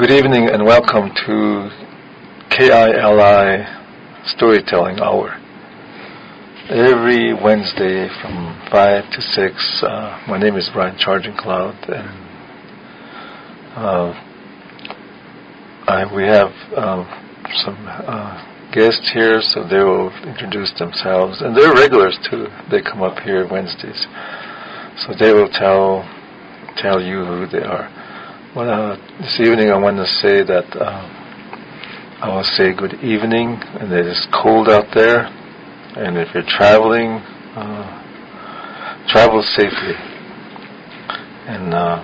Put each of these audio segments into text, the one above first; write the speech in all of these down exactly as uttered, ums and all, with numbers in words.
Good evening and welcome to K I L I Storytelling Hour. Every Wednesday from five to six, uh, my name is Brian Charging Cloud, and uh, I, we have uh, some uh, guests here, so they will introduce themselves, and they're regulars too. They come up here Wednesdays, so they will tell tell you who they are. Well, uh, this evening I want to say that uh, I will say good evening, and it is cold out there, and if you're traveling, uh, travel safely. And uh,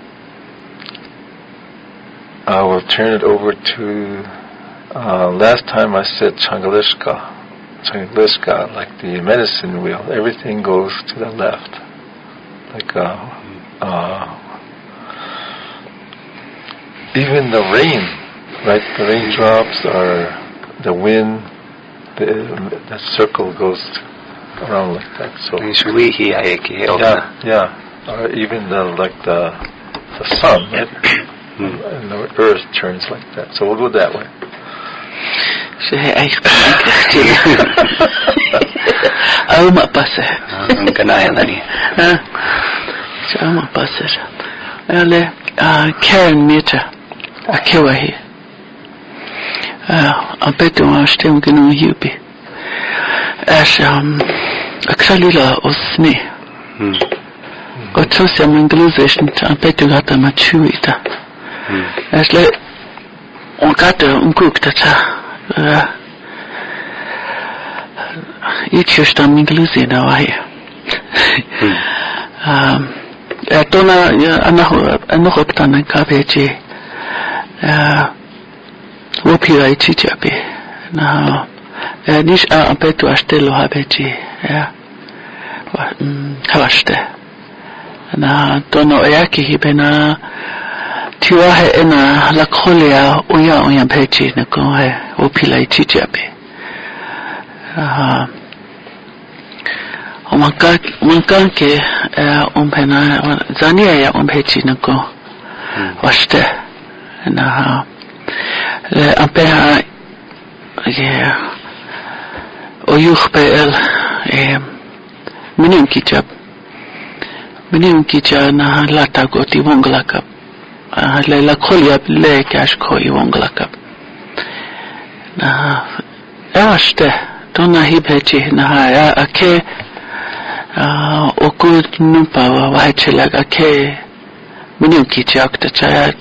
I will turn it over to, uh, last time I said Changalishka, Changalishka, like the medicine wheel, everything goes to the left, like uh, uh, even the rain, right? The raindrops or the wind, the, the circle goes around like that. So yeah, yeah. Or even the like the the sun, right? And the earth turns like that. So we'll go that way. Karen Mita. Akewahi. I bet you are still going to yubi. As um, Aksalila Osni. Otosia Mingalization, I bet you got a maturita. As let Onkata Unkukta. Each your stomach Mingalizina. Um, Tona Anohoptan and Kabeji. Wopi ai chichapi na nish a apetu astelo habechi ya hawaste na tono yaki hibena tiwahe ena lakholia uya uya bechi na ko he wopi lai chichapi ah omaka mankanke umpena zania ya umbechi na ko waste na le apeha ye oyuh pel e minim kichap minim kicha na lata goti wonglakap le la kholia le kash khoi wonglakap na aste tona hibechi na ya ake okut nupa wa hachelaga ke minim kichak ta cha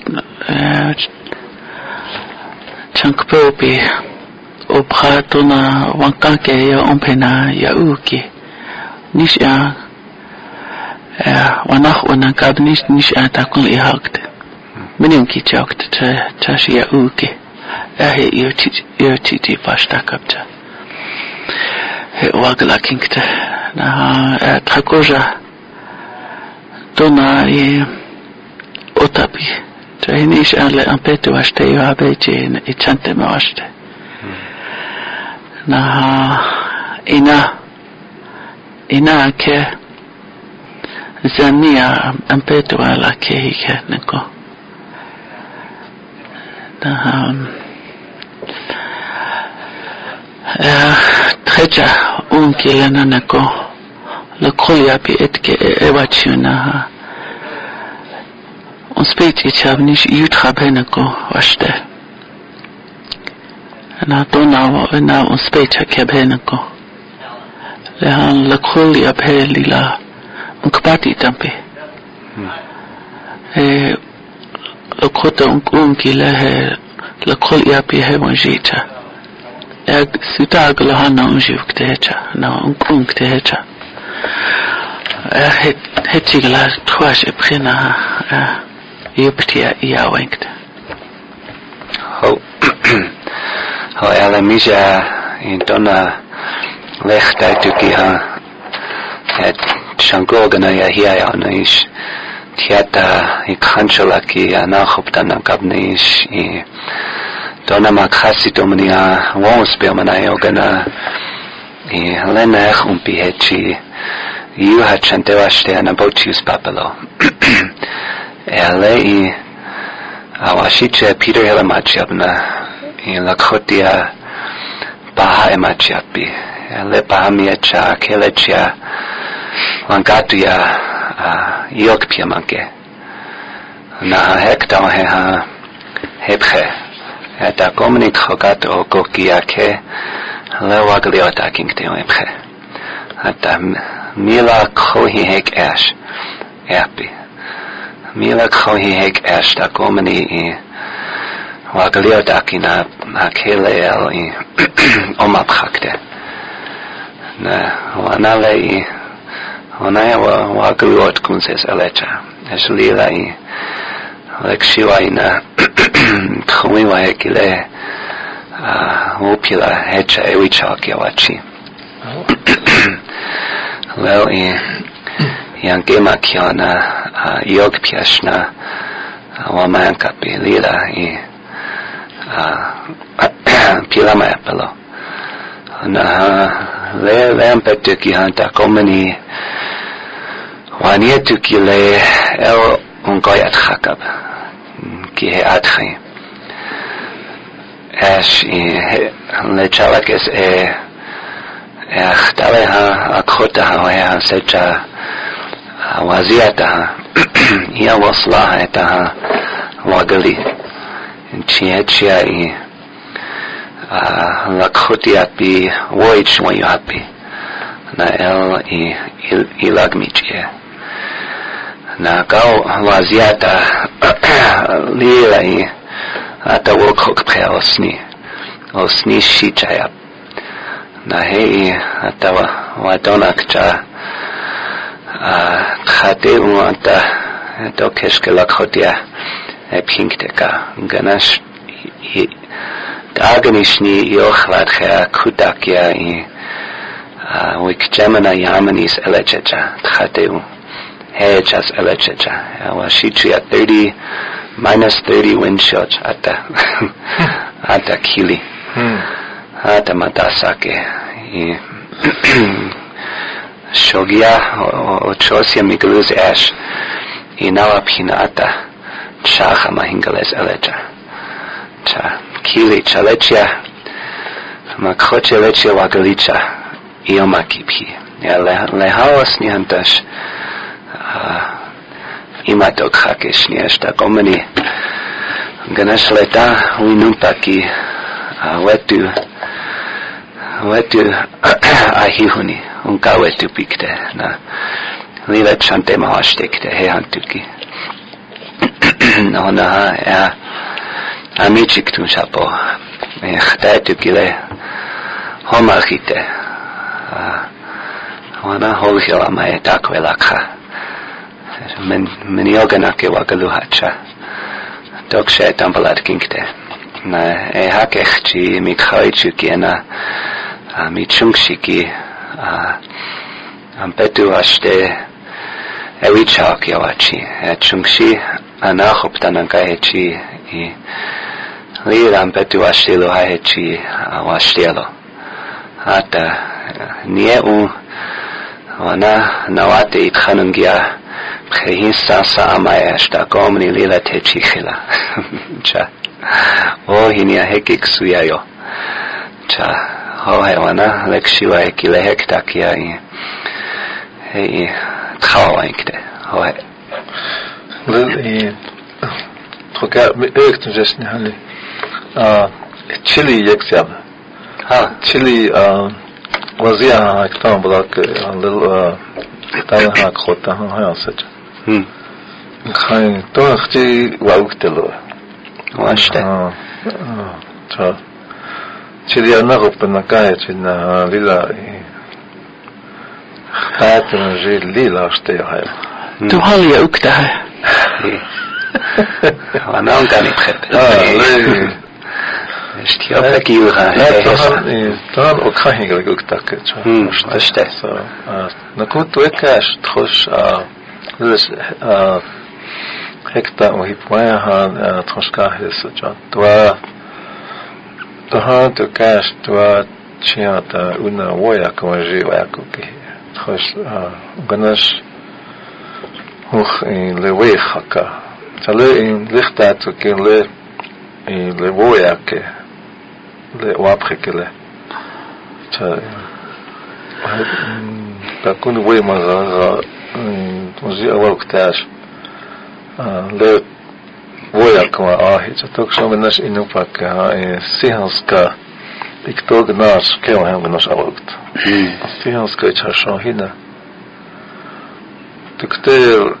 Chankpopi Obratona Wankanke ya Ompena ya Uki Nisha Wanach Wanankab Nish Nisha Takul Ihakt Minimki Choked Tashi ya Uki Ahe Irtiti Pastakapta He Wagla Kinkta Na Takoja Dona Otapi Trainees alle ampetu aste yo abeje ichante me aste. Na ina ina ke zania ampetu ala ke hike neko. Na eh treja unkilena neko. Le koya pi etke evachuna. On speech each have nish yutrabenako washte. And I don't know now on speech a cabenako. Lehan la kuli abhe lila unkpati tampe. Eh, la kota unki lehe la kuli api he wanjita. Eg sitag lahana unjivktecha, na unkunktecha. Eh, hetigla twash prina. Eh, Yuptia ia winked. Ho, ho, Alamija in Donna Lechta Tukiha at Shangogana Yahia on Ish Tiata Ikanchalaki Anahoptana Gabnish Donna Makasi Dominia Wonspilmanayogana Lena Umpihechi You had Chantewashte and Abotius Papalo. L A awashiche Peter helamachiabna in lakhotia baha emachiapi le bahamiacha kelechia langatuya yokpia manke na hekta ha hebhe eta komunik khogat o kokia ke lewagliota kingte hebhe ata mila khohi hek ash happy mila khohi hek ash ta komuni i wagliota kina akele el i omapkhakte na wanale i wanaya wa wagliot kunses alecha eslila i lekshiwa ina khomiwa hekile upila hecha ewichak yawachi leo i yang gema kiana yog piashna wamanka pilila i pilama apelo na le le ampetu ki hanta komani wanietu ki le el ungoyat khakab ki he atkhim ash le chalakes e اختارها أكختها وهي سجى وزياتها هي وصلها تها وقلي تشيه تشيه لكختي أبي ويد شوي أبي نا ال إلاغميجيه نا قاو وزياتها ليلة أتوقع بخيرسني أسني شيء na hei atawa wadona kcha khate uanta to keshkela khotia e pinkte ka ganash daganishni yokhlat kha kudakia i wik gemina yamanis elechecha khate u hechas elechecha washichi at thirty minus thirty wind shots ata ata kili ata matasake i shogia ochosia migluz ash inawa pinata chaha mahingales elecha cha kili chalechia makhoche lechia wagalicha iomakipi le lehaos ni antash imatok hakesh ni esta komani ganesh leta winumpaki wetu wetu ahihuni unka wetu pikte na lila chante mahashtekte he hantuki no na ya amichik tu chapo e khadatu kile homachite wana holhila mai takwelakha men men yogana ke wagaluhacha dokshe tambalat kinkte na e hakechchi mikhaichu kiena mi chungshiki am betu ashte ewichak yawachi e chungshi anachoptanangahechi i liram betu ashte lo hahechi awashtelo ata nie u wana nawate ithanungia khehisa sa amaya sta komni lila techi khila cha o hinia hekik suyayo cha ho hewana lekshiwa ekile hektakia i hei thawaikte ho he lili troka ökt jesni hali ah chili yeksab ha chili ah wazia iktam blak lil tala ha khota ha asach hm khain to khti wauktelo washte ah cha chili anagopna kaya china lila khatan je lila shte hay tu hali ukta ana ungani khep ah le اشتياق كيوها طبعا وكاين قال لك تاك اشتا نكون توكاش تخش اه هكتا وهي بواها تخشكا هسجا توا تها توكاش توا تشياتا una ويا كونجي ويا كوكي تخش غناش هوخ لوي خكا Tale in lichtat ke le in le voya ke le wapre ke le. Ta ta kun we ma ga mozi awaktash le voya kama ahi ta tok shomenas inu pak sihanska iktog nas ke wa nas awakt. Sihanska cha shohina. Tukter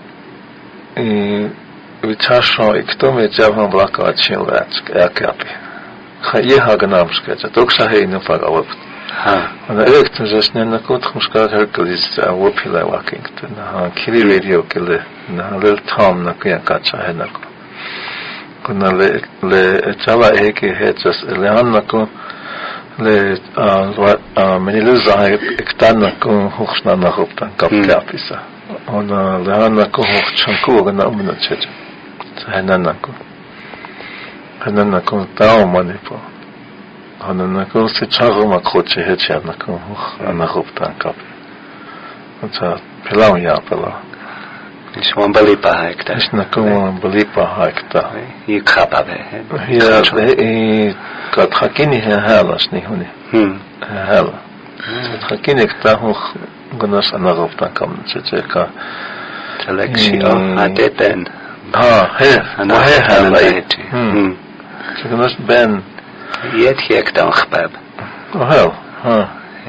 Вичашо и кто мне джавам блака отчил вятск, якапи. Хае хаганамшка, это только шахей не пагавап. Она электон жасне на кот хмшка херкалис авопила вакингтон. На кили радио келе, на лил том на кия кача хенако. Куна ле ле чала эки хечас леаннако ле а менилуза иктаннако хухшна нахоптан капкаписа. Она леаннако хухчанко на умначеч. Hananako. Hananako tao manipo. Hananako se chago makoche heche anako anahoptan kap. Ata pilau ya pala. Ishwan balipa haikta. Ishnako balipa haikta. Yikapa be. Ya e kathakini halas ni huni. Hmm. Hala. Kathakini ktahu gunas anahoptan kam cheka. Telexio ateten. Ah, he, أنا he, لقيتي. Hmm. So you must ben. يد هيك تنخباب. Oh hell, huh?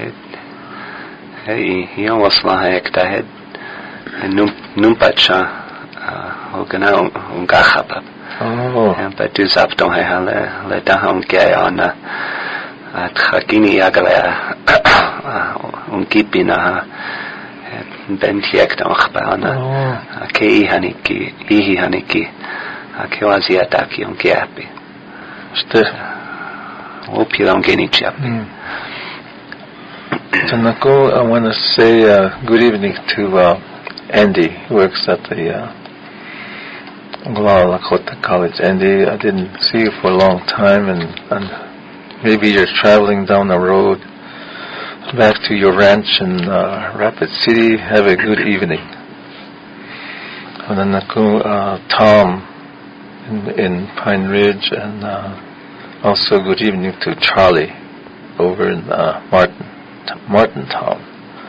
هي يوم وصلها هيك تهد. نم نم بتشا. هو كنا ونقخباب. Oh. هم بتو زبطون هي هلا لتهم جاي أنا. تخكيني يقلا. ونكيبينها. Ben hiekta ochbaana. Ke ihaniki, ihi haniki. Ke waziataki on kiapi. Ste. Opila on genichapi. Tanako, I want to say uh, good evening to uh, Andy, who works at the uh, Oglala Lakota College. Andy, I didn't see you for a long time, and, and maybe you're traveling down the road back to your ranch in uh, Rapid City. Have a good evening. And then uh, Tom in, in Pine Ridge, and uh, also good evening to Charlie over in uh, Martin, Martin Town.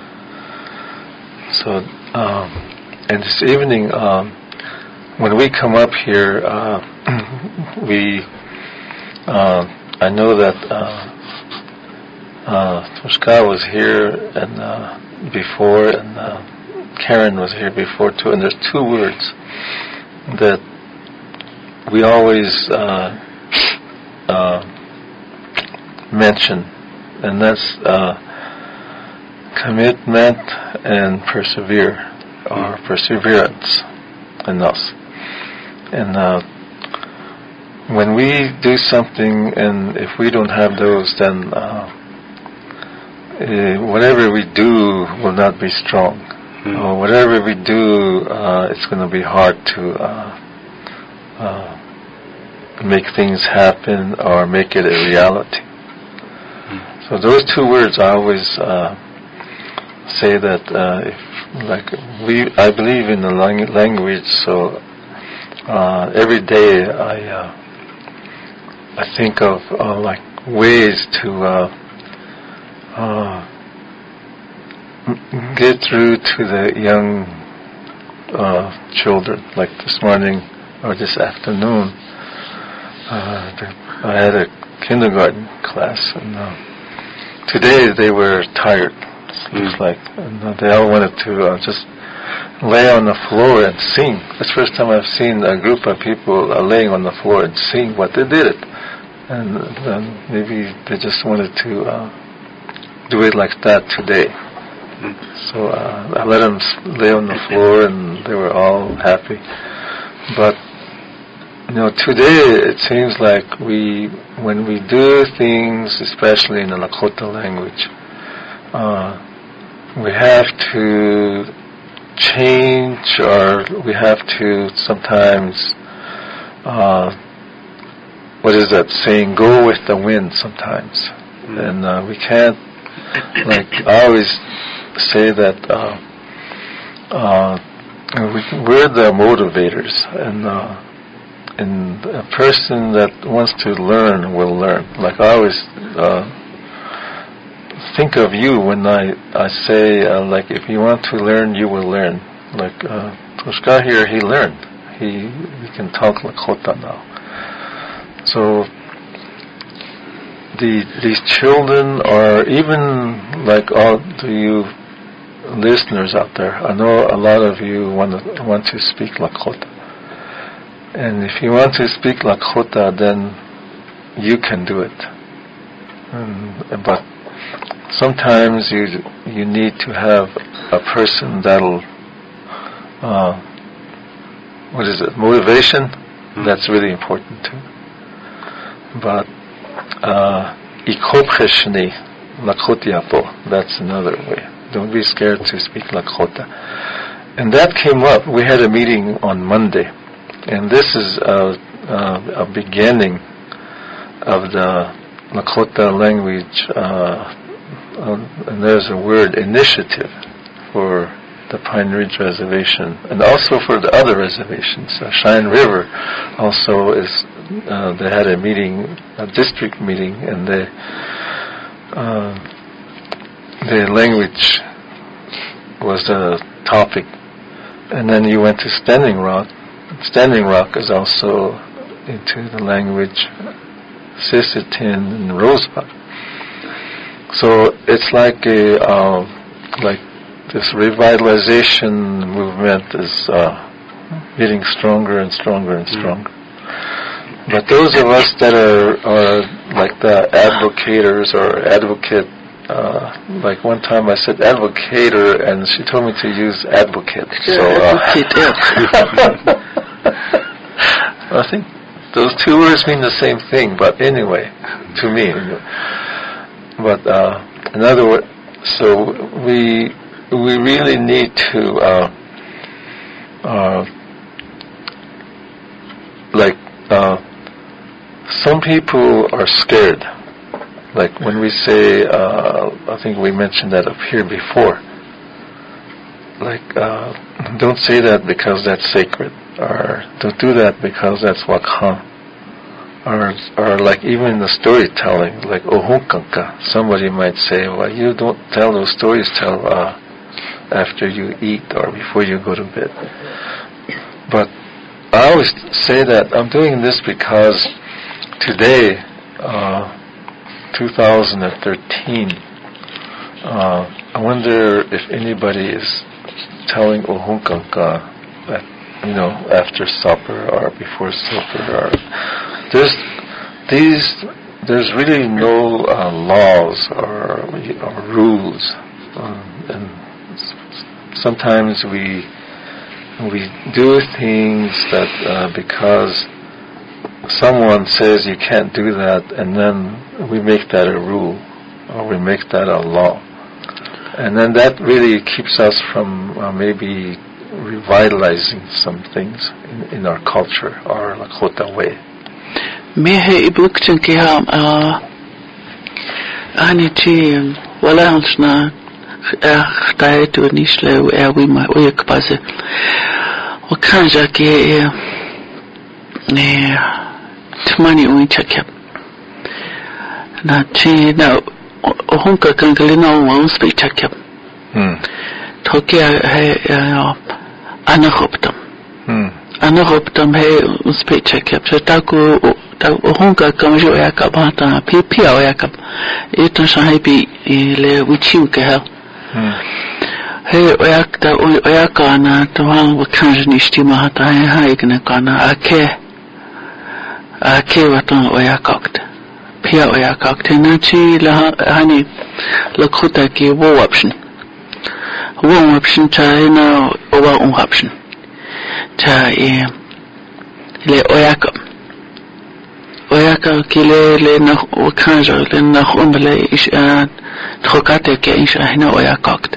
So, um, and this evening, um, when we come up here, uh, we, uh, I know that. Uh, Uh, Toshka was here and uh, before, and uh, Karen was here before too. And there's two words that we always uh, uh, mention, and that's uh, commitment and persevere, or perseverance in us. And uh, when we do something, and if we don't have those, then uh, Uh, whatever we do will not be strong. Mm. Or whatever we do, uh, it's going to be hard to uh, uh, make things happen or make it a reality. Mm. So those two words, I always uh, say that uh, if, like we, I believe in the lang- language. So uh, every day I uh, I think of uh, like ways to. Uh, Uh, get through to the young uh, children. Like this morning or this afternoon, uh, the, I had a kindergarten class, and uh, today they were tired. It looks like, and uh, they all wanted to uh, just lay on the floor and sing. That's the first time I've seen a group of people uh, laying on the floor and sing, but they did it, and uh, maybe they just wanted to. Uh, do it like that today. Mm. So uh, I let them lay on the floor, and they were all happy. But you know, today it seems like we, when we do things, especially in the Lakota language, uh, we have to change, or we have to sometimes, uh, what is that saying? Go with the wind sometimes, mm. and uh, we can't. Like I always say that uh, uh, we, we're the motivators, and uh, and a person that wants to learn will learn. Like I always uh, think of you when I I say uh, like if you want to learn, you will learn. Like uh, Toshka here, he learned. He he can talk Lakota now. So the these children are even like all to you listeners out there. I know a lot of you want to want to speak Lakota. And if you want to speak Lakota, then you can do it. Um, but sometimes you you need to have a person that'll, uh, what is it, motivation? Mm-hmm. That's really important too. But Ikopcheshni Lakotiapo, that's another way. Don't be scared to speak Lakota. And that came up. We had a meeting on Monday. And this is a, a, a beginning of the Lakota language, uh, uh, and there's a word, initiative, for the Pine Ridge Reservation, and also for the other reservations. Uh, Cheyenne River also is, uh, they had a meeting, a district meeting, and they, uh, the language was the topic. And then you went to Standing Rock. Standing Rock is also into the language Sisseton and Rosebud. So it's like a uh, like this revitalization movement is uh, getting stronger and stronger and stronger. Mm. But those of us that are, are like the advocators or advocate, uh, like one time I said advocator and she told me to use advocate. So uh, advocate. I think those two words mean the same thing, but anyway, to me. But uh, in other words, so we we really need to uh, uh, like uh, some people are scared. Like when we say, uh, I think we mentioned that up here before. Like uh, don't say that because that's sacred. Or don't do that because that's wakhan. Or, or like even in the storytelling, like ohunkanka, somebody might say, well, you don't tell those stories till uh, after you eat or before you go to bed. But I always say that I'm doing this because today, uh, two thousand thirteen, uh, I wonder if anybody is telling ohunkanka that, you know, after supper or before supper, or there's these. There's really no uh, laws or, or rules, um, and sometimes we we do things that uh, because someone says you can't do that, and then we make that a rule or we make that a law, and then that really keeps us from uh, maybe revitalizing some things in, in our culture, our Lakota way. Mehe ibukchen kiham ani chi wala hansna khtaetu nishle ewi ma uyakpaze wakanja ke ne tmani uinchakep na chi na ohunka kangalina wa uspechakep hm tokia he anahoptam hm anahoptam he uspechakep taku ohunka kamjo yakabata pipia yakab ito sahibi le wichiu ke ha he oyakta oyakana tawang wakanj nishtima hata he haikne kana ake ake waton oyakakt pia oyakakt nachi la hani lakhuta ki wo option wo option ta na owa un option ta e le oyakab oyaka kile le na wakanja le na khumle ish trokate ke ish hina oyakakt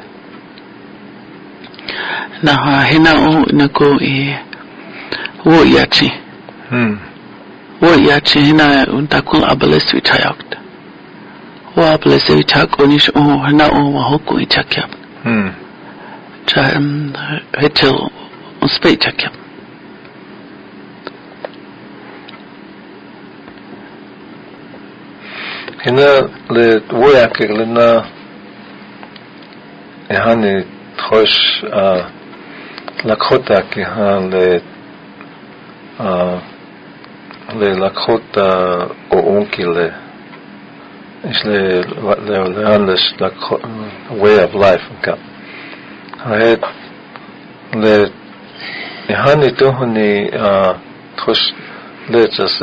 na hina o nako e wo yachi hm wo yachi hina untakun abalesi chayakt wo abalesi chakonish o hina o hoku ichakya hm cha hetel uspei chakya هنا لوياك لنا يعني تخش לקחו כהה ללקחו או אונקילה יש לאן לקחו way of life גם העת להני תוהני תחוש לצ'ס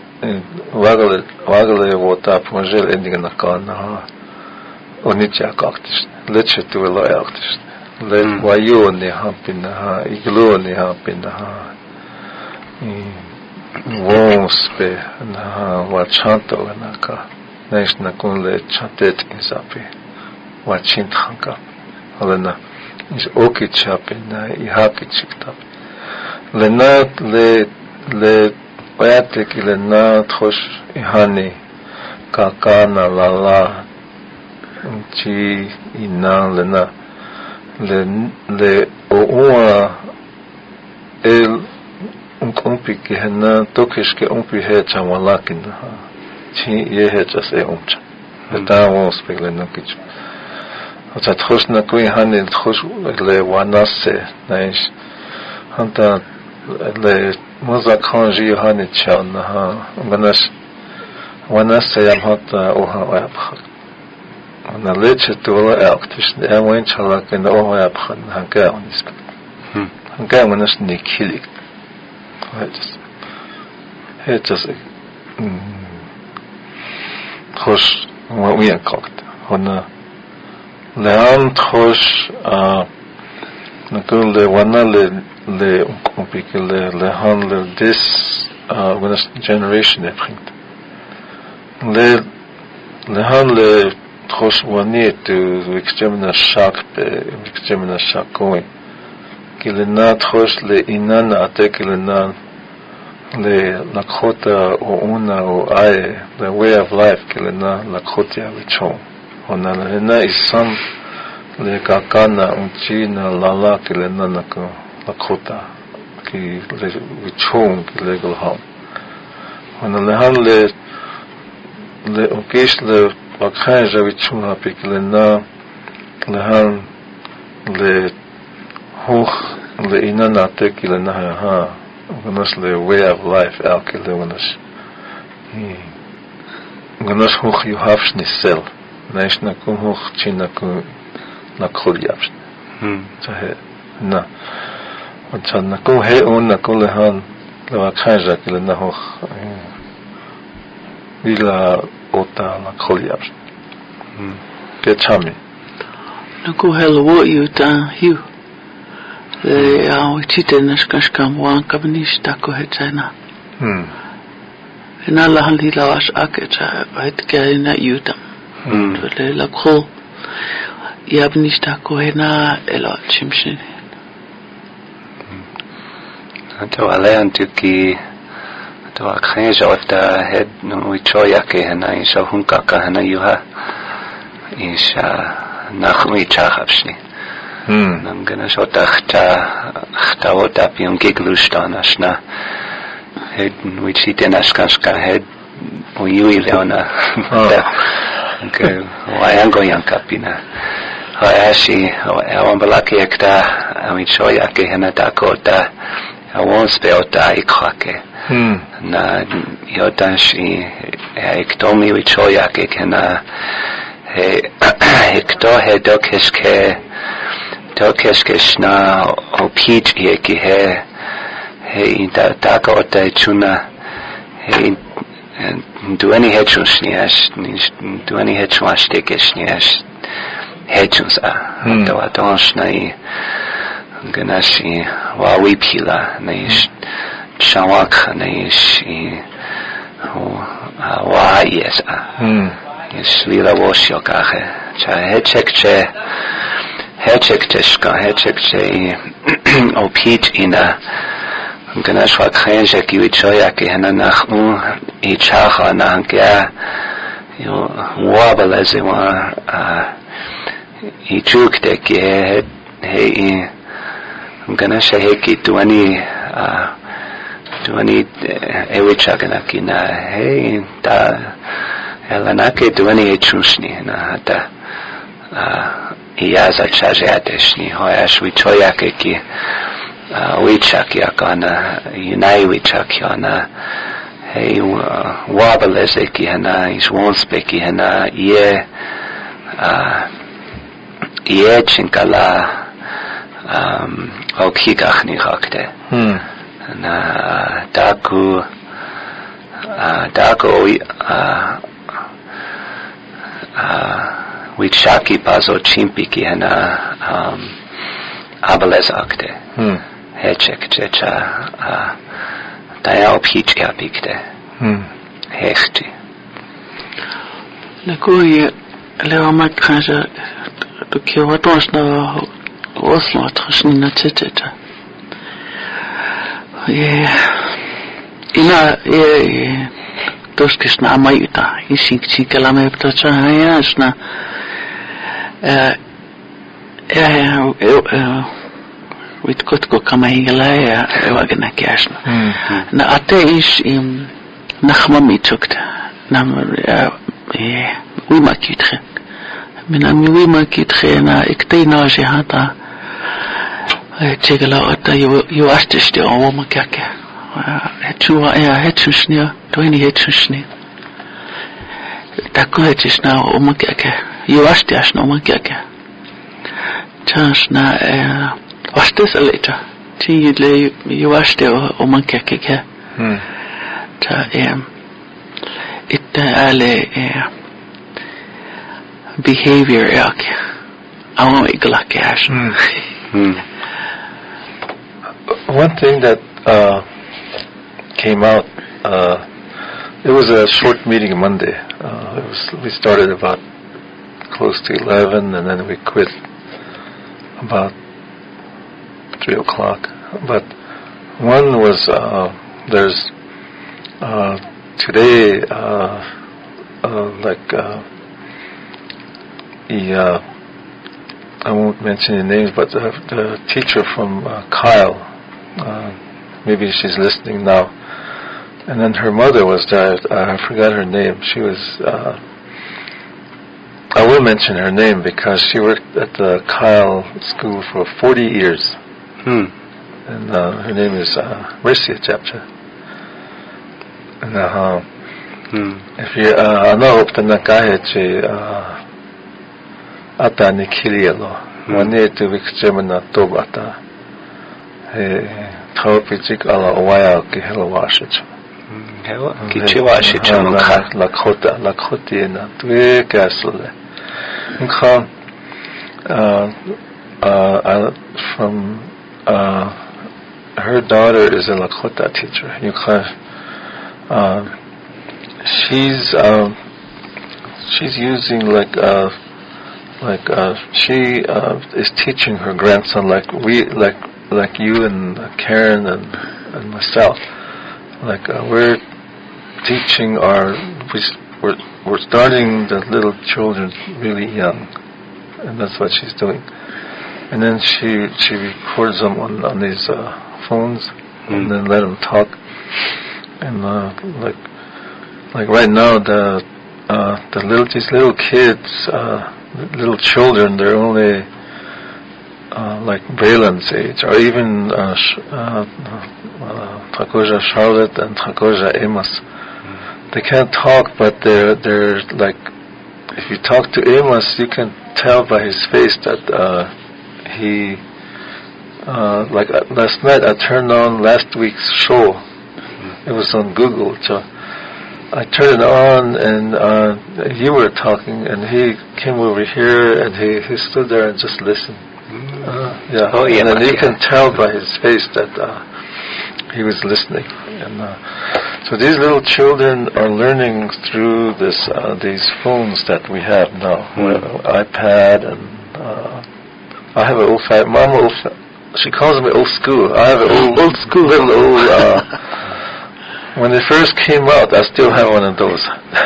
וגלה וותה פרונג'ל אינדיגה נקנה אוניצ'ה קקטיש לצ'תו ולא יקטיש le wayo ne hapina ha iglo ne hapina ha wonspe na wa chanto na ka nesh na kun le chatet insapi wa chinthanka alena is oki chape na I haki chiktap le na le le oyate ki le na thosh ihani ka ka na la la chi ina le na le le oua el un compi que hena toques que un pihe chamalakin ha chi ye he jas e umcha da wons pegle no kich ata tkhos na kui hanel tkhos le wanase naish hanta le moza khanji hanel chan ha ganas wanase yam hata oha wa na leche tola elktish de wen chalak in o ya bkhan hanka onis hanka manas nikilik hets hets khosh wa wiya kokt hona leam khosh a nakul le wana le le kompikle le han le this manas generation bringt le le han le خوش وانی تو وکتمنا شاک به وکتمنا شاکوی کلنات خوش ل اینان آته کلنان ل لکخوتا او اونا او آی the way of life کلنا لکخوتیا وچون هنر لنا اسم ل کاکانا اونچینا لالا کلنا نکو لکخوتا کی ل وچون کلگل هم هنر لهان ل ل اوکیش ل Wakhan javichuna piklena lehan le hoch le inana tekilena ha ganas le way of life alkile ganas ganas hoch you have snisel naish na kum hoch china kum na kholyapsh hm tahe na und na kum he on na kum lehan le wakhan jakilena hoch ila ota na kholyapsh hm ke chami naku hello what you ta you le au tite nashkashkam wan kabnish ta ko hetana hm ina la hali la was akecha bait ke na yutam hm le la kho yabnish ta ko hena ela chimshin to alean tuki to akhen jota head no ichoya ke hena isha hunka ka hena yuha isha nachmi chachapshni hm nam gena jota khta khta wota pion geglustana shna head no ichite nashkanska head o yui leona ke wayango yankapina hayashi awambalaki ekta amichoya ke hena takota awon speota ikhake hm na yotashi ektomi wichoya ke kana he ekto he dokeske dokeske shna o pich ye ki he he inta takota chuna he do any hechusnias do any hechwastekesnias hechusa to atonsnai ganashi wa wipila naish shawak naish wa yes hm is lila wosyo kahe cha hechekche hechekchka hechekche o pit ina ganash wa khenje ki wichoya ki hana nakhu I chaha nankya yo wa balaze wa I chukte ki he ganash he ki tuani tuani ewichagana kina hey ta Elanake duani echushni na hata iyaza chajateshni hoyash wichoyake ki wichak yakana yunai wichak yana hey wabalese ki hana iswonspe ki hana ye ye chinkala um okikachni hakte na daku daku wichaki pazo chimpi ki hana um abalese akte hechek checha Daya opich kapikte. Hechti. Lekoi leo makhaja tukiwa tosna Oslo trashni na tseteta. Ye ina ye toskisna amayuta isinkchi kalame ptacha hayasna eh eh witkotko kama higalaya wagna kiashna na ate ish im nakhmami chukta nam eh wima kitre mina mi wima kitre na ikteina jihata chegala ata yo yo astishte awama kyake hetua ya hetushnia toini hetushnia takko hetishna awama kyake yo astishna awama kyake chashna eh Wastes aleta. Ti le yuaste o manke keke. Hmm. Ta em it ale behavior yak. Awo iglak yash. Hmm. One thing that uh, came out, uh, it was a short meeting Monday. Uh, it was we started about close to eleven, and then we quit about three o'clock. But one was uh, there's uh, today uh, uh, like uh, he, uh, I won't mention any names, but the, the teacher from uh, Kyle, uh, maybe she's listening now, and then her mother was there. I forgot her name. She was uh, I will mention her name because she worked at the Kyle school for forty years. Hmm. And uh, her name is uh, Marcia Chapcha. And uh, hmm. if you uh, know the Nakahechi Ata Nikilielo, Mane to Vikjemana Tobata, Topijik ala Owaya Kihelawashich. Kichiwashich, Lakota, Lakotina, Twe Castle. Uh, from Uh, her daughter is a Lakota teacher. You can, uh, she's um, she's using like uh, like uh, she uh, is teaching her grandson like we like like you and Karen and, and myself. Like uh, we're teaching our we, we're we're starting the little children really young, and that's what she's doing. And then she she records them on on these uh, phones, mm. and then let them talk. And uh, like like right now the uh, the little these little kids, uh, little children, they're only uh, like Braylon's age, or even uh, uh, uh, Thakoja Charlotte and Thakoja Amos. Mm. They can't talk, but they're they're like if you talk to Amos, you can tell by his face that. Uh, He, uh, like uh, last night I turned on last week's show. Mm-hmm. It was on Google, so I turned it on and uh, you were talking and he came over here and he, he stood there and just listened. Mm-hmm. Uh, yeah. Oh, yeah. And then you can tell by his face that uh, he was listening. And uh, so these little children are learning through this uh, these phones that we have now, mm-hmm. iPad and. Uh, I have an old fat mama. Old, she calls me old school. I have an old, old school, little old. Uh, when they first came out, I still have one of those.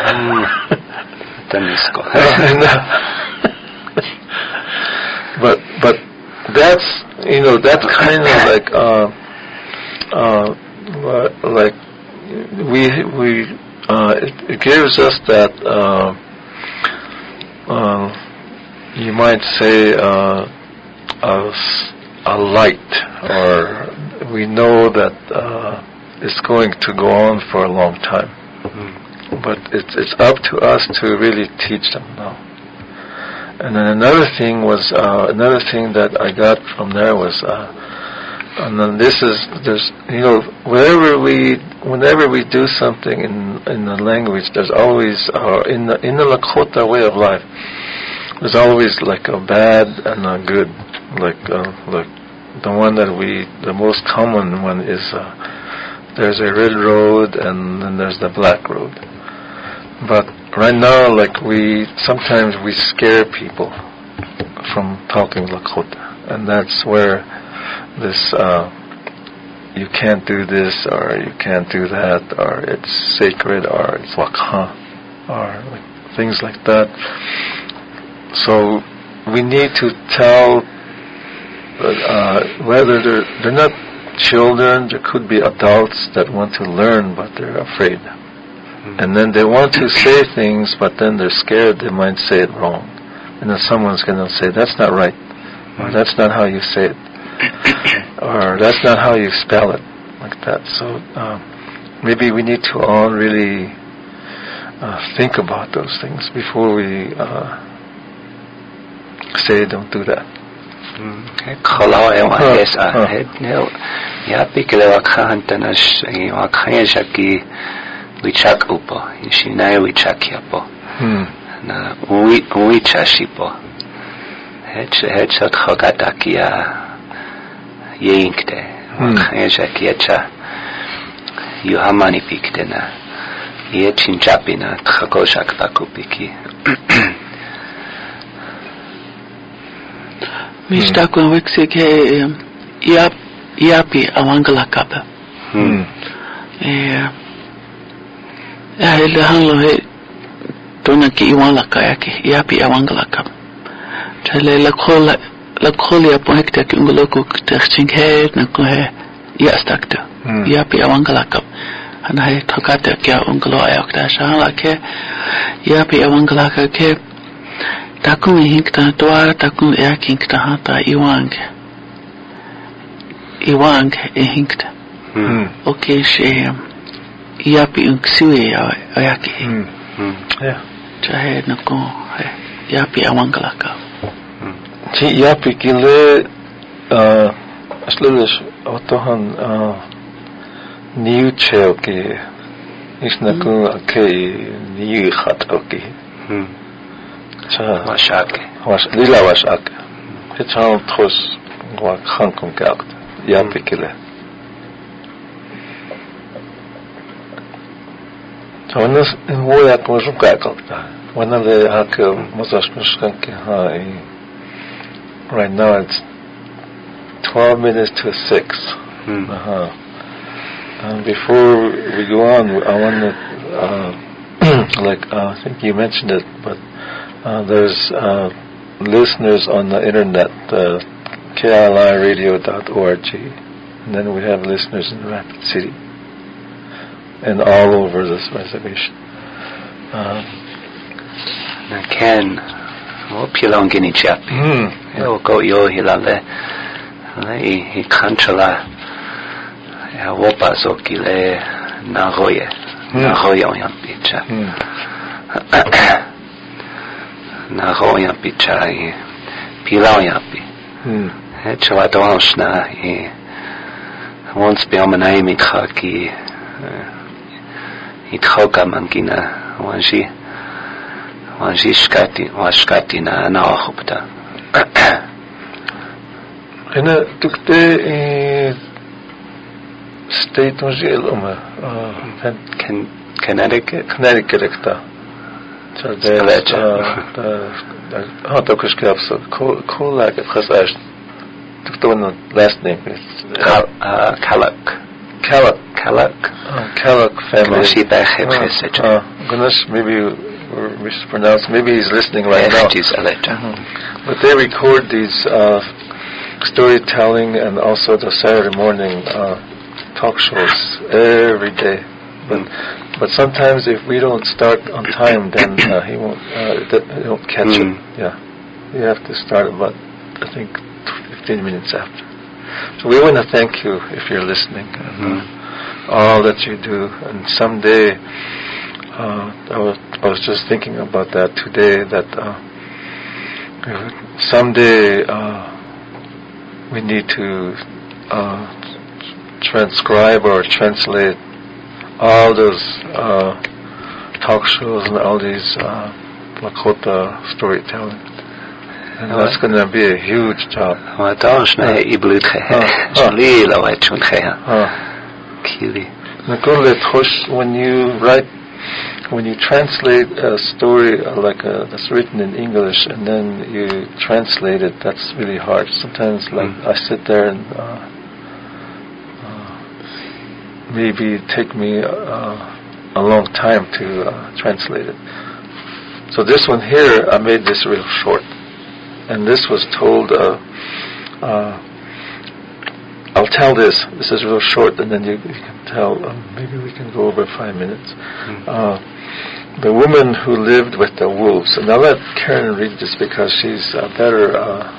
but but that's you know that's kind of like uh, uh, like we we uh, it, it gives us that uh, uh, you might say uh, a, a light, or we know that uh, it's going to go on for a long time. Mm-hmm. But it's it's up to us to really teach them now. And then another thing was uh, another thing that I got from there was. Uh, And then this is, there's, you know, whenever we, whenever we do something in in the language, there's always, uh, in the in the Lakota way of life, there's always like a bad and a good. Like, uh, like the one that we, the most common one is, uh, there's a red road and then there's the black road. But right now, like we sometimes we scare people from talking Lakota, and that's where. This, uh, you can't do this, or you can't do that, or it's sacred, or it's wakha, or like, things like that. So we need to tell, uh, whether they're, they're not children, there could be adults that want to learn, but they're afraid. Mm-hmm. And then they want to say things, but then they're scared they might say it wrong. And then someone's going to say, that's not right, or that's not how you say it. Or that's not how you spell it, like that. So um, maybe we need to all really uh, think about those things before we uh, say don't do that. Kalau yang wahas ah, nel ya pikir wakhan tanas yang wakhan jaki wichak upo, ishinai wichak yapo, na wi wichashipo. Het het zat khogatakia. Yeinkte, Khayajakiacha, Yuhamani Piktena, Yechin Chapina, Tchakoshak Takupiki. Mista kun weksike yap yapi awangala kapa. Hmm. Eh, ya ile hanlo he tona ki iwala kayaki yapi awangala kapa. Chale la khola la kholia poekta ki ungoloku terching he na ko he yastakta yapi awangalakap ana he thokata kya ungolo ayakta shala ke yapi awangalaka ke takun hinkta toara takun yakinkta hata iwang iwang e hinkta okay she yapi unksui ayaki yeah chahe na ko yapi awangalaka Ti yapi kile uh aslulish otohan uh new cheo ke isnaku ke new khat oke hm cha washake was lila washake it sound thos wa khankum gakt yapi kile Sonas in wo yak mo shukakta wana le hak mosash mishkanke ha Right now it's twelve minutes to six. Hmm. Uh-huh. And before we go on, I want to, uh, like uh, I think you mentioned it, but uh, there's uh, listeners on the internet, uh, K L I radio dot org, and then we have listeners in Rapid City and all over this reservation. Uh, I can. Oh, pilong gini chapi. Yo go yo hilale. Le he kanchela. Ya wopa sokile nagoye. Nagoye on picha. Nagoye picha. Pilong yapi. He chwa donshna. He once be on my name khaki. He khoka mangina. Wanji. Wanji skati, waskati na na hopta. Ena tukte state onjel oma. Can Connecticut, Connecticut ekta. So there's the how to kuskap so cool cool like it has ash. Tukte one last name is Kalak. Kalak. Kalak. Kalak family. Oh, goodness, maybe. Or mispronounced. Maybe he's listening right now. Mm-hmm. But they record these uh, storytelling and also the Saturday morning uh, talk shows every day. But but sometimes if we don't start on time, then uh, he won't uh, he won't catch mm. it. Yeah, you have to start about I think fifteen minutes after. So we want to thank you if you're listening, and mm. uh, all that you do. And someday, uh, I was I was just thinking about that today. That uh, someday uh, we need to uh, transcribe or translate all those uh, talk shows and all these uh, Lakota storytelling, and oh, that's going to be a huge job. Uh, uh, when you write, when you translate a story uh, like a, that's written in English and then you translate it, that's really hard. Sometimes, like mm. I sit there and. Uh, Maybe take me uh, a long time to uh, translate it. So this one here, I made this real short, and this was told. Uh, uh, I'll tell this. This is real short, and then you, you can tell. Um, maybe we can go over five minutes. Mm-hmm. Uh, the woman who lived with the wolves, and I'll let Karen read this because she's uh, better. Uh,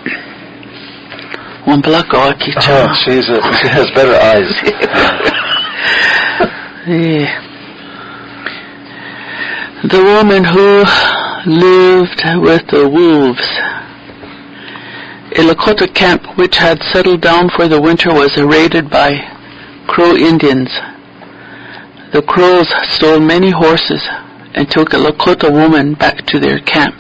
uh, she's a, she has better eyes. Yeah. The woman who lived with the wolves. A Lakota camp which had settled down for the winter was raided by Crow Indians. The Crows stole many horses and took a Lakota woman back to their camp.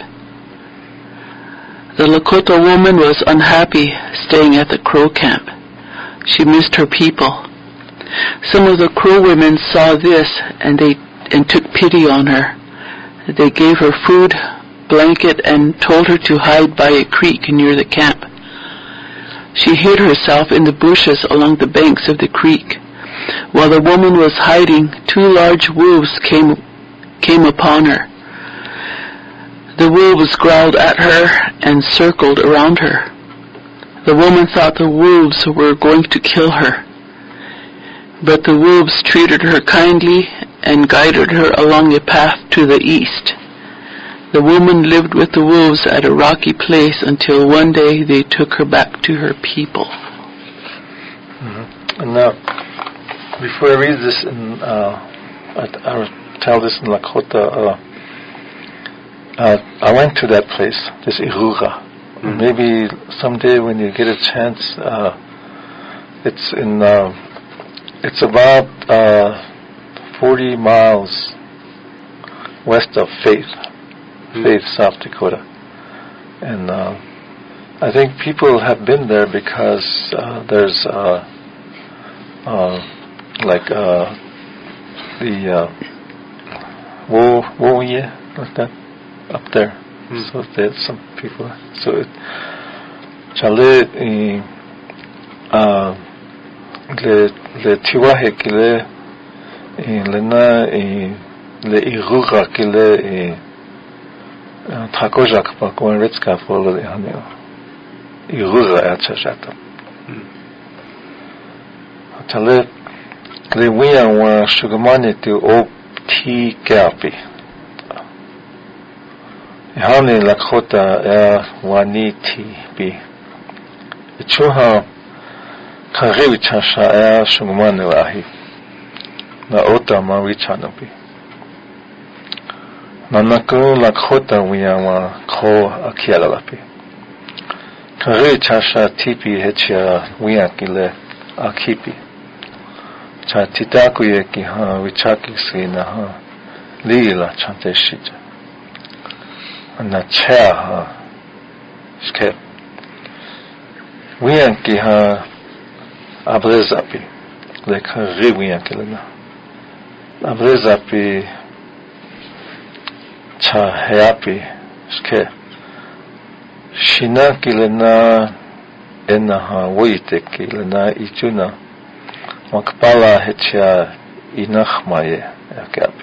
The Lakota woman was unhappy staying at the Crow camp. She missed her people. Some of the Crow women saw this and they and took pity on her. They gave her food, blanket, and told her to hide by a creek near the camp. She hid herself in the bushes along the banks of the creek. While the woman was hiding, two large wolves came came upon her. The wolves growled at her and circled around her. The woman thought the wolves were going to kill her. But the wolves treated her kindly and guided her along a path to the east. The woman lived with the wolves at a rocky place until one day they took her back to her people. Mm-hmm. And now, before I read this, in, uh, I, I will tell this in Lakota. Uh, uh, I went to that place, this Irura. Mm-hmm. Maybe someday when you get a chance, uh, it's in. Uh, It's about uh, forty miles west of Faith, mm-hmm. Faith, South Dakota, and uh, I think people have been there because uh, there's uh, uh, like uh, the uh, Wo Woye, like that, up there. Mm-hmm. So there's some people. So it, Chale, uh, le le tiwahe kile le na le iruga kile takojak pa kon retska folo le hanyo iruga acha shata tale le wiya wa shugamane tu o ti kapi hane Lakota ya waniti bi chuha Kariwi chasha ya shungumane wahi na ota ma wichanabi na naku Lakota wiya wa ko akiala lapi Kariwi chasha tipi hechia wiya kile akipi cha titaku ye ki ha wichaki sina ha lila chante shija na cha ha shke wiya ki ha Abrezapi, le kariwiyan kelena. Abrezapi, cha heapi, ske. Shina kelena ena ha woite kelena ichuna. Makpala hechia inachmaye yakeapi.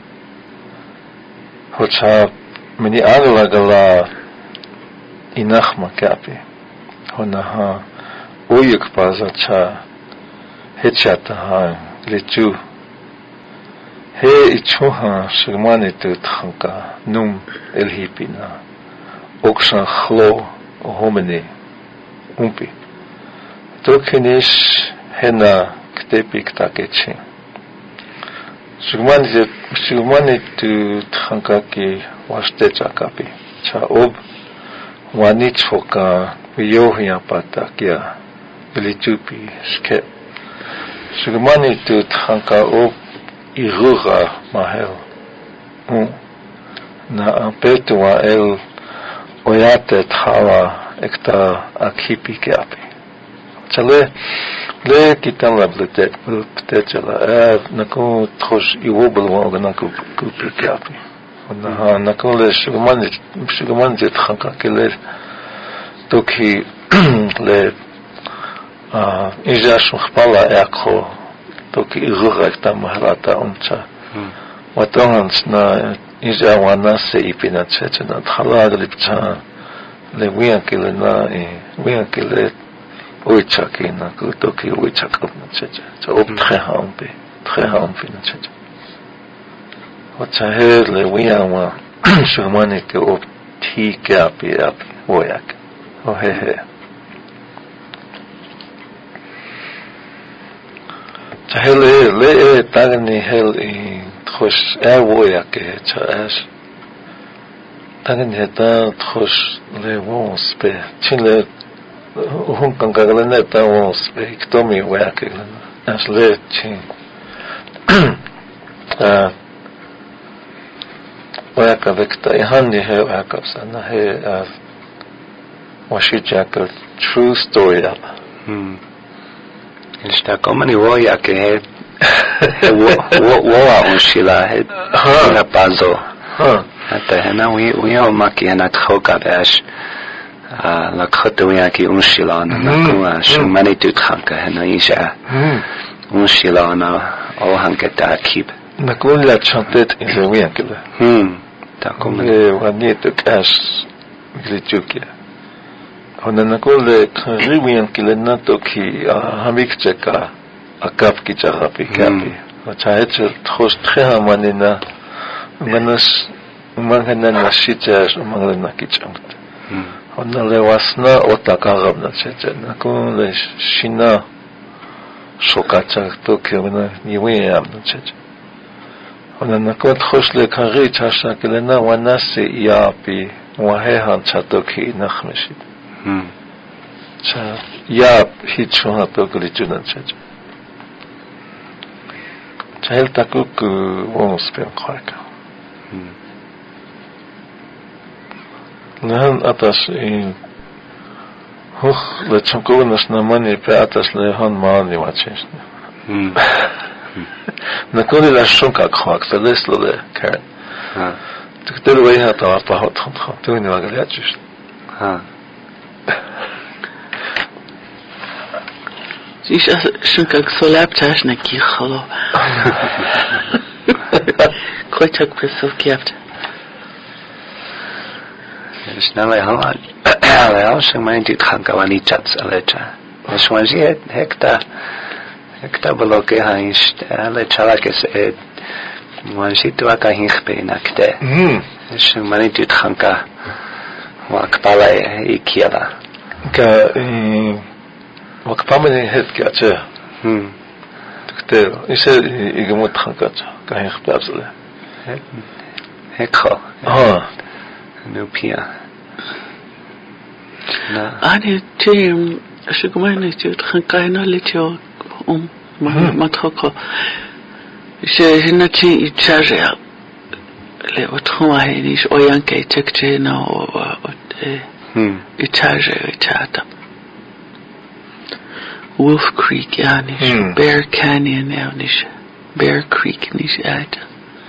Hocha mini agala gala inachma keapi. Hona ha Uyuk paza cha hechata ha lechu he ichuha shigmani tu thanka num elhipina okshan khlo homini umpi tokenish hena ktepik takechi shigmani shigmani tu thanka ki washte chakapi cha ob wani choka yohya patakia elichupi ske shigmani tu thanka ob iruga mahel um na ampetua el oyate thawa ekta akipi keapi chale le kitan la bletet bletet chala er nako trosh iwobel wa na kupi keapi na nako le shigmani shigmani je thanka kele toki le a ijash khpala yakho toki iruga ekta mahrata umcha watongans na ija wana se ipina cheche na thala glipcha le wian kile na e wian kile oicha kina ku toki oicha kapna cheche cha ob tre hampe tre hampe na cheche wacha he le wian wa shumani ke ob ti ke api api oyak o he he Hele le tagni hel in trosh er woya ke chas tagni heta trosh le wons pe chinle hun kan gagale neta wons pe ktomi woya ke as le chin ah woya ka vekta ihan ni he woya ka sana he washi jackal true story ala hmm Está como ni voy a que wo a un shila he na pazo hata hena wi wi o maki hena khoka bash la khoto wi aki un shila na ko shumani tu khanka hena isha un shila na o hanke ta kib na ko la chantet in the wi akila hm ta como e wani tu kas glichukia ona nakole riwian kilena toki hamik cheka akap ki chahapi kapi acha echel thos thha manina manas mangana nashita mangana kichangt ona le wasna otakagabna cheche nakole shina shokacha toki ona niwiam cheche ona nakole thos le khari chasha kilena wanase yapi wahehan chatoki nakhmeshit Hmm. Cha ya hichona tokli chunan chacha. Cha el takuk wons pen khaka. Hmm. Lan atas in hoch le chonkonas na mani pe atas le han mani waches. Hmm. Na koni la shonka khak sa leslo le kan. Ha. Tuktel way ha ta pa hot hot. Tu ni wagalachis. Ha. Ich schon как солапчаш на кихало. Котик присел кепт. Snelle haal. Ja, ze meint dit gaan kan niet chats alecha. Dus wanneer je hekta hekta blokke haist, alle chalakes et wanneer je tu aka hinkpe nakte. Hmm. Dus meint dit gaan ka wakpala ikiala. Ka wakpamene het kacha. Hmm. Tukte ise igemot khankacha ka hinkpe absle. Hekho. Ah. Nupia. Ani tim shugumani tut khankaina lecho um matroko. Je hinati ichaja. Le otroma henish oyanke tekchena o hm ichaja ichata. Wolf Creek yanish hmm. Bear Canyon yanish Bear Creek nish ata.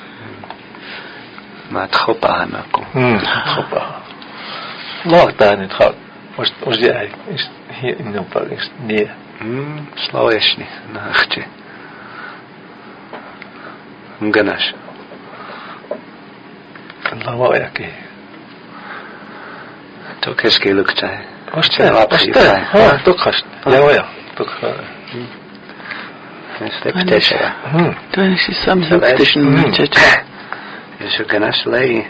Matropa nako. Hm matropa. Nog daar niet gaat. Was was jij is hier in de park is nee. Hm slowishni nachtje. Mganash. Allah wa yake. To keski lukta. Was jij? Was jij? Ha, to khast. Ja ja. To Stepteshara. Doing she some substation. Is ganash lay.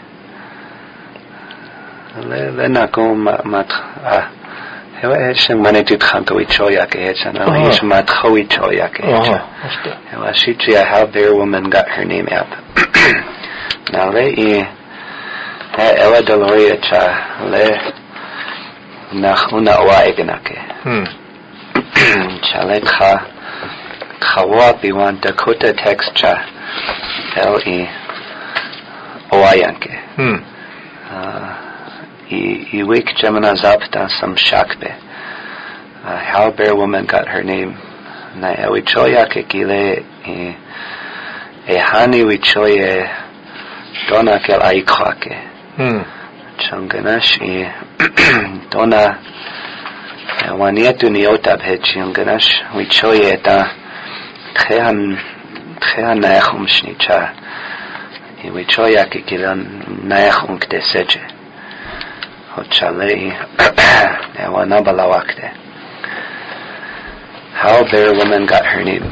Le le na go mat ah. Hewa heshem manetut khankawi choya ke hechan. Ale ish mat khawi choya ke hechan. Hewa shichi how their woman got her name up. Now le e Ella Deloria cha le nach una wa egenake. Hmm. Chale kha khawa biwan Dakota text cha L E oayanke. Hmm. Uh, I I wake Gemina zapta some shakbe. Uh, how bear woman got her name? Na ewi choyake gile e e hani wi choye dona kel aikhake. Hmm. Changanash e dona wanietu niotab he changanash wi choye ta khehan khehan naechum shnicha. I wi choyake gilan naechum kdeseje. Hochale ewana balawakte. How their woman got her name.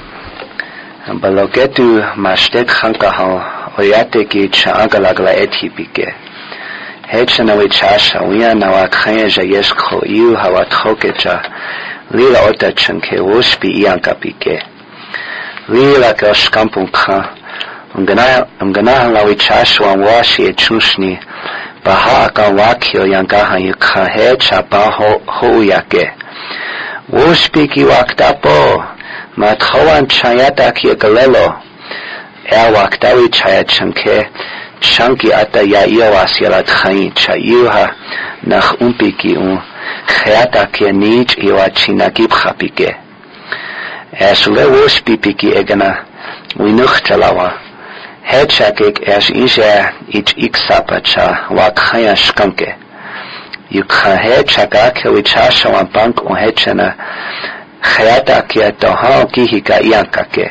Balogetu mashtet khankahal oyate ki chaagalagla etipike. Hechana we chasha uya nawa khayeja yeskho iu hawat khokecha lila ota chanke woshpi ianka pike. Lila kosh kampung kha umgana umgana lawi chashwa washi echushni baha aka wakyo yangaha yukha hecha baho ho yake. Woshpi ki waktapo mathawan chayata ki galelo el waktawi chaya chanke chanki ata ya iwas yalat khain chayuha nach umpiki un khayata ki nich iwa chinagib khapike esule woshpi piki egana winuch talawa hechakik es isha ich iksapa cha wakhaya shkanke yukha hechaka ke wichasha wa bank un hechana khayata kia toha ki hika ianka ke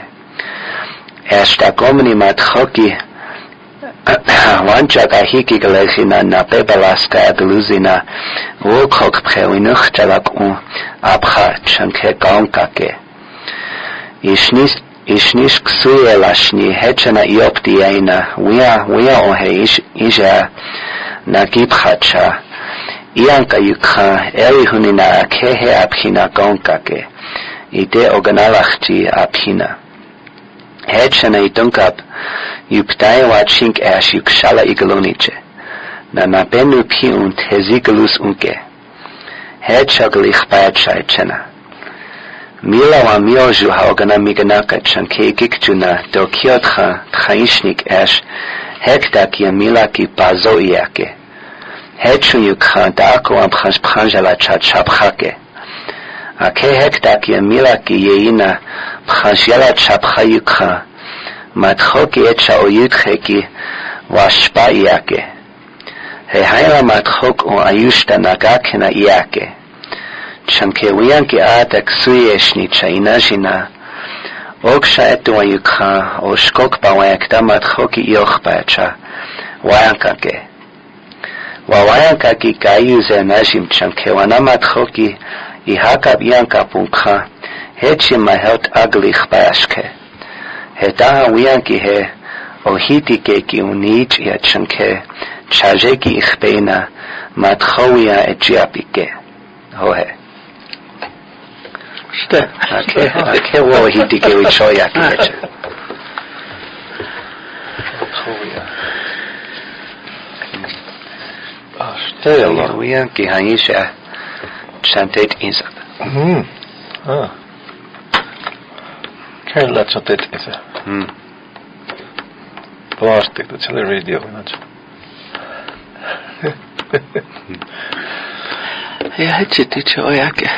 esta komni mat khoki wanchaka hiki galechina na pebalaska agluzina wo khok phewinukh chalak un abkha chanke kaunka ke ishnis ishnis ksuye lashni hechana iopti aina wia wia ohe ish isha nagib khacha ianka yukha eri hunina kehe abhina kaunka ke ide oganalachti abhina hechana itunkap yuptai wachink ash yukshala igaloniche na nabenu pi un tezigalus unke hechaglich bayachai chena mila wa mioju haogana miganaka chanke gikjuna do kiotcha tchaishnik ash hektak ya mila ki bazo iake hechun yukha dako amkhans pranjala chat chapchake ake hektak ya mila ki yeina pranjala chapchayukha matchoki echa oyutcheki washpa iake he haila matchok o ayushta nagakena iake chanke wianki atak suyeshni chaina jina oksha etu ayukha o shkok bawakta matchoki iochpacha wayankake wa wayankaki kayuze najim chanke wana matchoki ihakab yanka punkha hechi mahelt aglich bashke Hetaha wianki he ohiti ke ki unich ya chanke chajeki ikhpeina matkhawia ejiapike hohe shte ake ake wo ohiti ke wichoya ke eche matkhawia shte Allah wianki hanisha chantet insab hmm ah Kärllä chantet isä. Hmm. Plastik, dat selle radio. Ja, hetsi tiče ojake.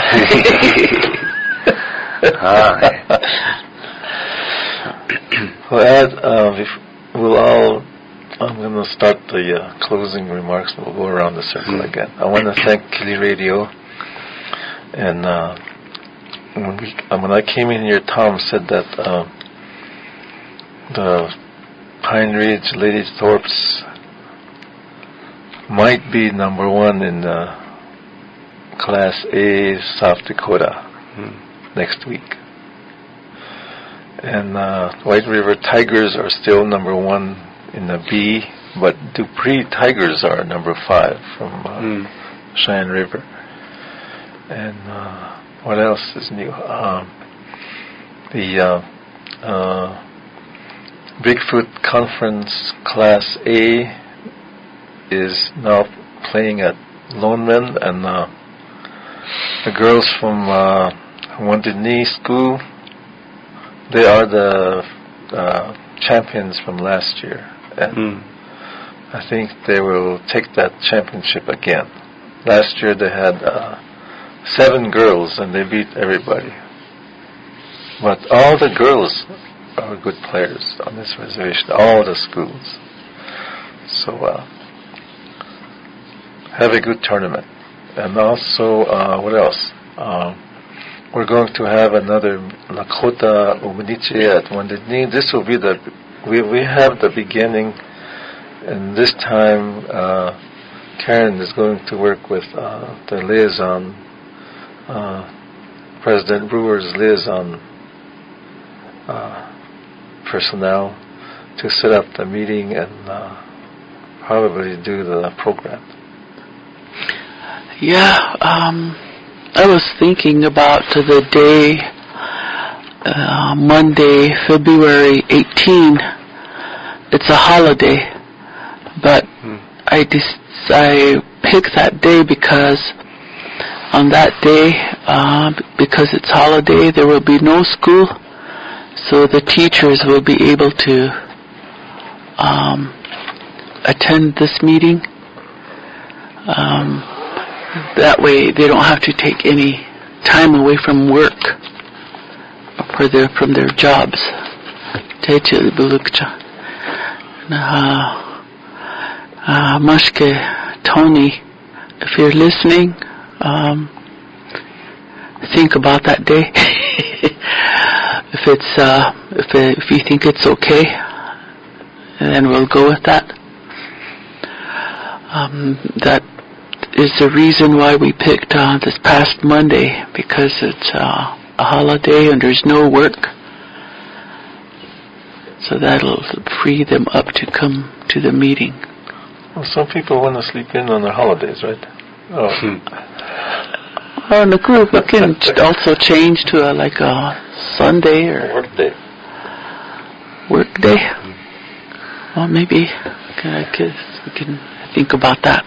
Well, Ed, uh, we'll all, I'm going to start the uh, closing remarks, and we'll go around the circle mm. again. I want to thank Kili Radio, and uh, when, we, uh, when I came in here, Tom said that uh, the Pine Ridge Lady Thorpe's might be number one in uh, Class A South Dakota mm. next week. And uh, White River Tigers are still number one in the B, but Dupree Tigers are number five from uh, mm. Cheyenne River. And uh, what else is new? Um, the uh, uh, Bigfoot Conference Class A is now playing at Loneman, and uh, the girls from uh, Wounded Knee School, they are the uh, champions from last year, and mm. I think they will take that championship again. Last year they had uh, seven girls and they beat everybody. But all the girls are good players on this reservation, all the schools. So uh, have a good tournament. And also, uh, what else? Uh, we're going to have another Lakota Umaniche at Wounded Knee. This will be the, we, we have the beginning, and this time uh, Karen is going to work with uh, the liaison, uh, President Brewer's liaison uh, personnel to set up the meeting and uh, probably do the program. Yeah, um, I was thinking about the day, uh, Monday, February eighteenth. It's a holiday, but hmm. I dis- I picked that day because on that day, uh, because it's holiday, there will be no school, so the teachers will be able to um, attend this meeting. Um, That way, they don't have to take any time away from work for their from their jobs. Mashke Tony, if you're listening, um, think about that day. if it's uh, if it, if you think it's okay, then we'll go with that. Um, that. Is the reason why we picked uh, this past Monday, because it's uh, a holiday and there's no work. So that'll free them up to come to the meeting. Well, some people want to sleep in on their holidays, right? Oh, hmm. Well, in the group, we can also change to a, like a Sunday or work day. Work day. Well, maybe I guess we can think about that.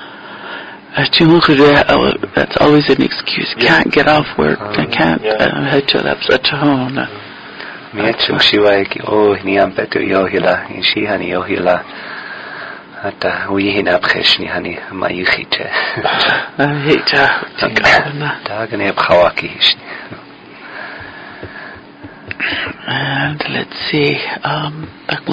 That's always an excuse. Can't get off work. I can't head to that such a home. Mietsu shiwai ki oh niam betu yohila inshi hani yohila ata uyihina pcheshni hani mayuchite. Hita. Dagane bkhawaki hishni. And let's see. Um,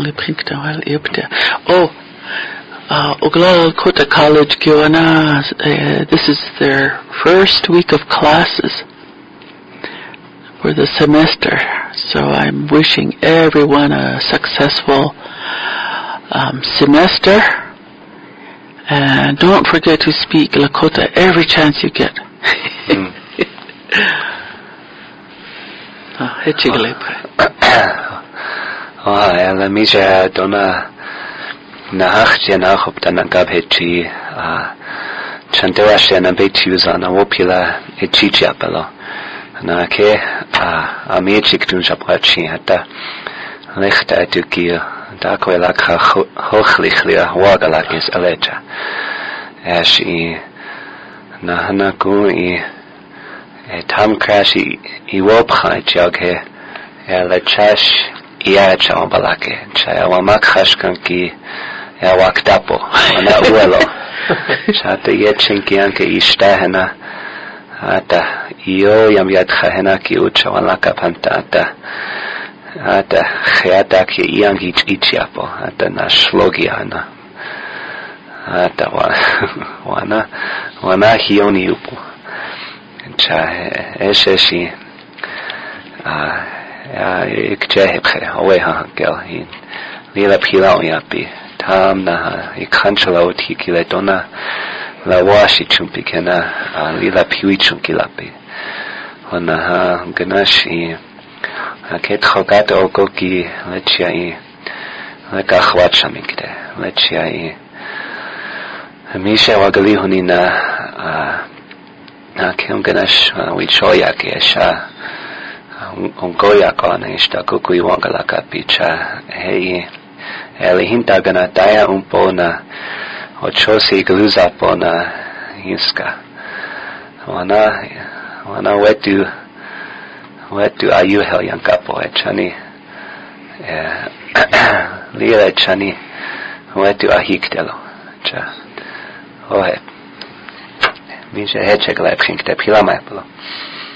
oh. Uh, Oglala Lakota College, Kiwana, uh, this is their first week of classes for the semester. So I'm wishing everyone a successful um, semester. And don't forget to speak Lakota every chance you get. Mm. Oh, ela mija dona Nahachia Nahopta Nagabhechi Chanterasha Nabetuza Nawopila Echichiapelo Nake Amichik Tunjapachi Hata Lechta Tukia Dakwelaka Hochlichlia Wagalakis Alecha Ashi Nahanaku I Tam Crashi Iwopha Joghe Elechash Iacha Balake Chayawamak Hashkanki Ya waktapo, ana uelo. Chata yetchinki anke ishtahena, ata iyo yam yadchahena ki ucha walaka pantata, ata cheata ki iangi ichiapo, ata na shlogiana, ata wana wana hioni upu. Cha esheshi, ya ikjehepche, aweha hankel hin, lila pilao yapi. Tam na ikanchela otiki le dona la washi chumpi kena lila piwi chumki lapi. Ona ha ganashi Ket chogat ogoki lechiai lekachwat shamikde lechiai Misha wagali hunina Kim ganesh wichoya kesha Ongoya kona ishta kukui wangalaka picha Hei Elihinta gana daya umpona Ochosi galuza pona Iska Wana Wana wetu Wetu ayu hel yankapo echani Lira echani Wetu ahiktelo Cha Ohe Misha hechek lepchink te pilamaplo